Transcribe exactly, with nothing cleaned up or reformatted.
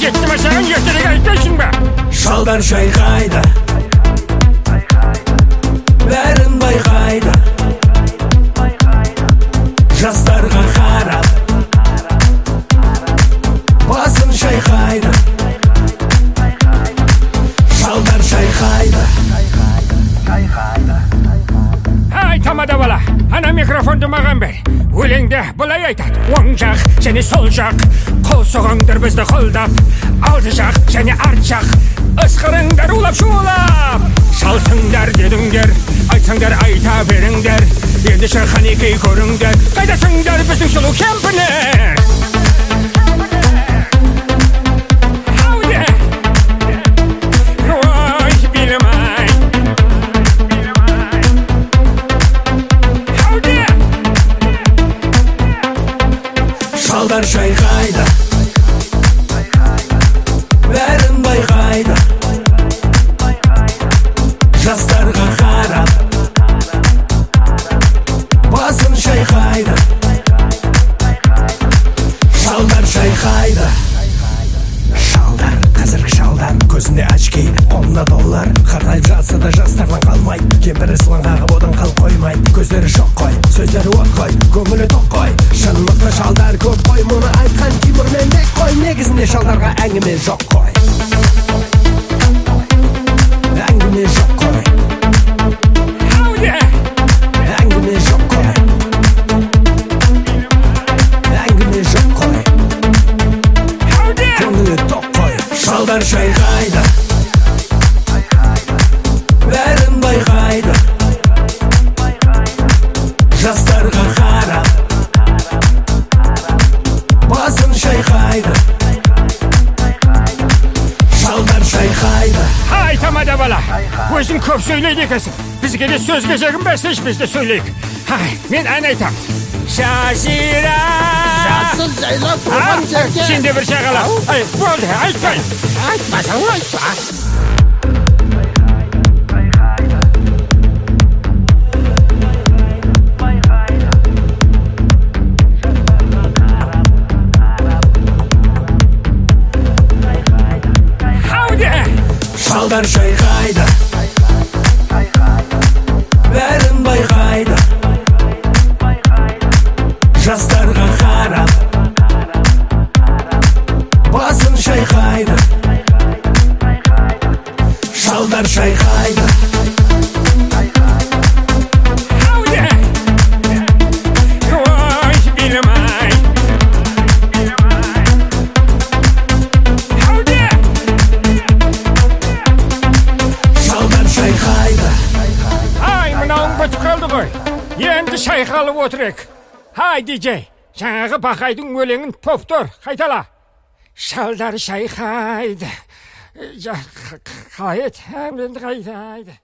жетті ма саған ертерек айтпайсың ба? Шалдар шайқайды, бәрін байқайды, жастарға қарап басын шайқайды. Шалдар шайқайды. Ай, тамада бала, ана микрофонды маған бер. Өлеңді бұлай айтады: оң жақ және сол жақ, қол соғыңдар бізді қолдап, алды жақ және арт жақ, ысқырыңдар улап шулап. Шалсыңдар дедіңдер, айтсаңдар айта беріңдер, ендеше қанекей көріңдер, қайдасыңдар біздің сұлу кемпірлер. Шалдар шайқайды, бәрін байқайды, жастарға қарап басын шайқайды. Шалдар шайқайды. Шалдар, қазіргі шалдар, көзінде очки, қолында доллар, қартайып жатса да жастардан қалмай, кемпірі сылаң қағып одан қалып қоймай, көздері шоқ қой, сөздері от қой, көңілі тоқ қой. Шынымызды шалдар көп қой, мұны айтқан Тимур мен Бек қой, негізінде шалдарға әңгіме жоқ қой. Әңгіме жоқ қой. Әңгіме жоқ қой. Әңгіме жоқ қой. Көңілі тоқ қой. Шалдар шайқайды, бәрін байқайды, жастарға қарап басын шайқайды. Шалдар шайқайды. Ай, тамада бала, өзің көп сөйлейді екенсің. Бізге де сөз кезегін берсейші, біз де сөйлейік. Ай, мен ән айтам. Жазира Жасыл жайлап тұрған жерге сен де бір шағала. Ай, болды, айтпайын. Айтпасаң айтпа. Шалдар шайқайды, бәрін байқайды, жастарға қарап басын шайқайды. Шалдар шайқайды. Енді шайқалып отырек. Хай, диджей, жаңағы бақайдың өлеңін топтор, қайтала. Шалдар шайқайды. Қалай еді, әмірінді қайтайды.